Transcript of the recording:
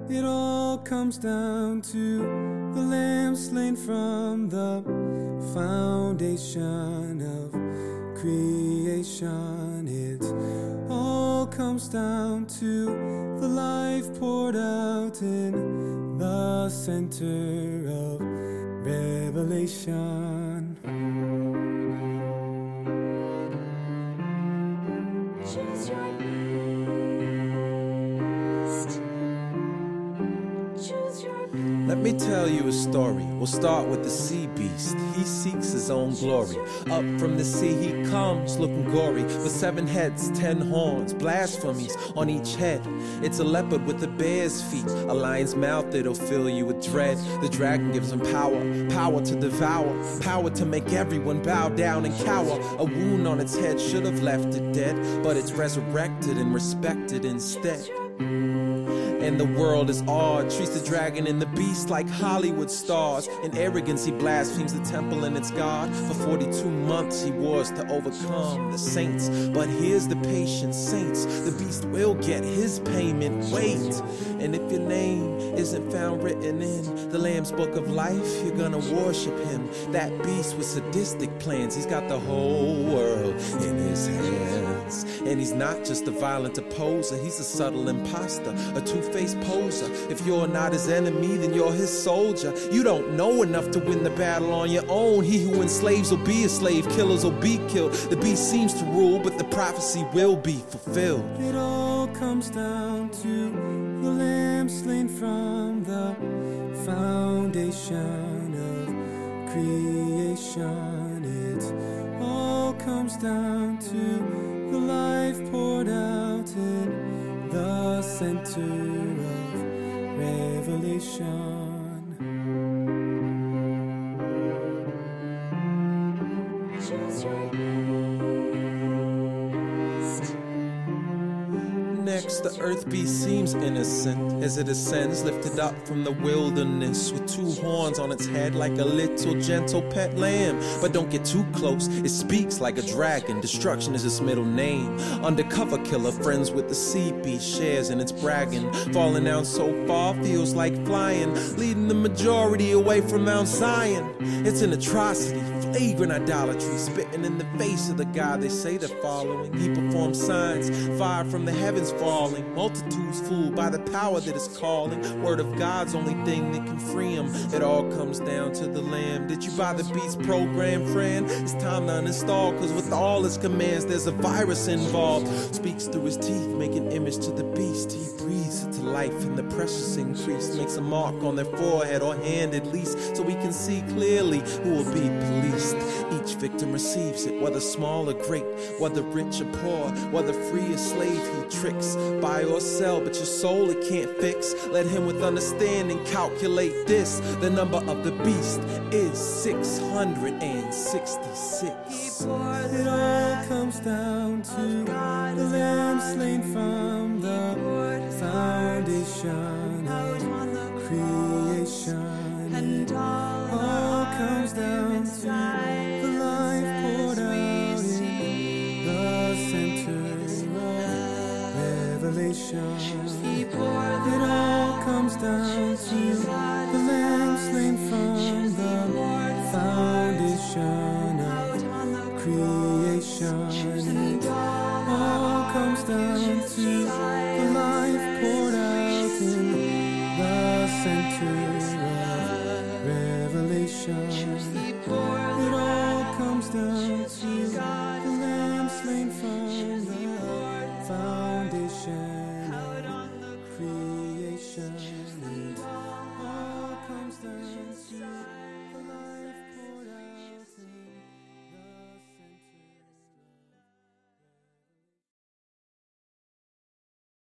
It all comes down to the Lamb slain from the foundation of creation. It all comes down to the life poured out in the center of Revelation. Choose your beast. Choose your beast. Let me tell you a story. We'll start with the sea beast. He seeks his own glory. Up from the sea he comes, looking gory, with 7 heads, 10 horns, blasphemies on each head. It's a leopard with a bear's feet, a lion's mouth, it'll fill you with dread. The dragon gives him power, power to devour, power to make everyone bow down and cower. A wound on its head should have left it dead, but it's resurrected and respected instead. And the world is awed, treats the dragon and the beast like Hollywood stars. In arrogance he blasphemes the temple and its God. For 42 months he wars to overcome the saints. But here's the patience, saints, the beast will get his payment. Wait, and if your name isn't found written in the Lamb's book of life, you're gonna worship him. That beast with sadistic plans, he's got the whole world in his hands. And he's not just a violent opposer, he's a subtle imposter, a two-faced poser. If you're not his enemy, then you're his soldier. You don't know enough to win the battle on your own. He who enslaves will be a slave, killers will be killed. The beast seems to rule, but the prophecy will be fulfilled. It all comes down to the Lamb slain from the foundation of creation. It all comes down to the life poured out in the center of Revelation. Choose your beast. Next, the earth beast seems innocent as it ascends, lifted up from the wilderness with 2 horns on its head like a little gentle pet lamb. But don't get too close, it speaks like a dragon. Destruction is its middle name. Undercover killer, friends with the sea beast, shares in its bragging. Falling down so far feels like flying, leading the majority away from Mount Zion. It's an atrocity, flagrant idolatry, spitting in the face of the God they say they're following. He performs signs, fire from the heavens falling, multitudes fooled by the power that is calling. Word of God's only thing that can free them. It all comes down to the Lamb. Did you buy the Beast program, friend? It's time to uninstall, cause with all his commands there's a virus involved. Speaks through his teeth, make an image to the beast. He breathes it to life and the precious increase. Makes a mark on their forehead or hand at least, so we can see clearly who will be policed. Each victim receives it, whether small or great, whether rich or poor, whether free or slave. He tricks, buy or sell, but your soul it can't fix. Let him with understanding calculate this. The number of the beast is 666. It all comes down to the Lamb slain from the foundation of creation. It all comes down to the life poured out in the center of Revelation. It all comes down to the Lamb slain from the foundation